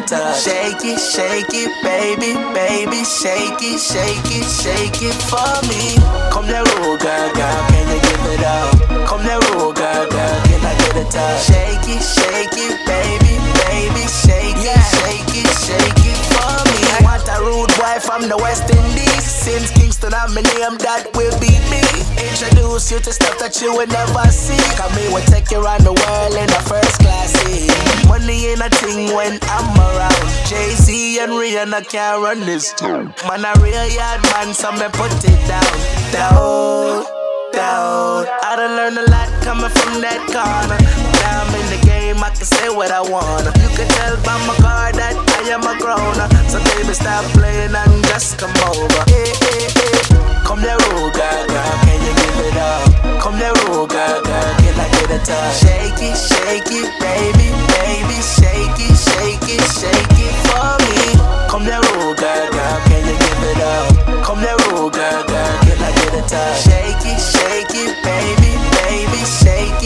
a touch. Shake it, baby, baby, shake it for me. Come there, rude girl, can you give it up? Come there, rude girl, can I get a touch? Shake it, baby, baby, shake it for me. I want a rude boy from the West Indies. Since Kingston, I'm a name that will be me. Introduce you to stuff that you would never see. Cause me will take you around the world in a first class seat. Money ain't a thing when I'm around. Jay-Z and Rihanna can't run this town. Man, a real yard man, so me put it down. I done learned a lot coming from that corner. Now I'm in the game, I can say what I wanna. You can tell by my car that I am a grown-up. So baby, stop playing and just come over. Come there, rude girl, can you give it up? Come there, rude girl, can I get a touch? Shake it, baby, baby, shake it for me. Come there, rude girl, can you give it up? Come there, rude girl, can I get a touch? Shake it, baby, baby, shake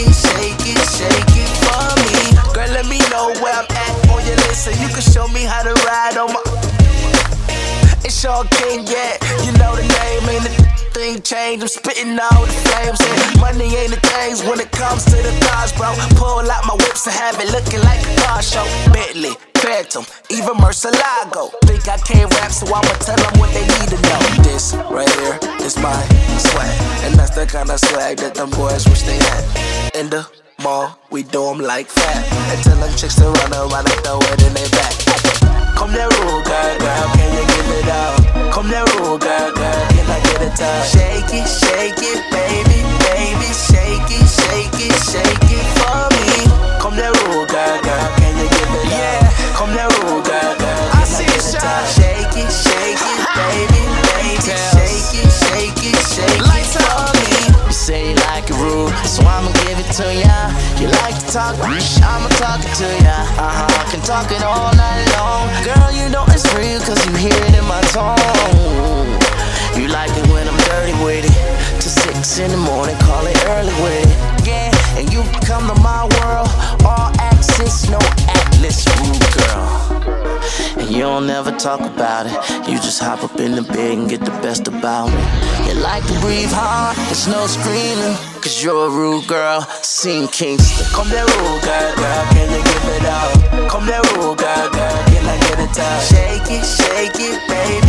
it for me. Girl, let me know where I'm at on your list so you can show me how to ride on my. It's Sean King, yeah, you know the name, ain't the thing change. I'm spitting all the flames, and money ain't the things when it comes to the cars, bro. Pull out my whips and have it looking like a car show. Bentley, Phantom, even Murcielago. Think I can't rap, so I'ma tell them what they need to know. This right here is my swag, and that's the kind of swag that them boys wish they had. In the mall, we do them like fat, and tell them chicks to run around and throw it in their back. Come there, rude girl, can you give it up? Come there, rude girl, can I get a touch? Shake it, baby, baby, shake it for me. Come there, rude girl, can you give it up? Come there, rude girl, can I get a touch? Shake it, baby, baby, shake it for me. You say you like it rude, so I'ma give it to ya. You like to talk, I'ma talk it to ya. I can talk it all night long. Girl, you know it's real, cause you hear it in my tone. You like it when I'm dirty with it. Till 6 in the morning, call it early with it. Yeah, and you can come to my world. All access, no atlas, rude girl. And you don't never talk about it. You just hop up in the bed and get the best about me. You like to breathe hard, there's no screaming, cause you're a rude girl, seen Kingston. Come there, rude girl, can you give it up? Come there, rude girl, can I get a touch? Shake it, baby,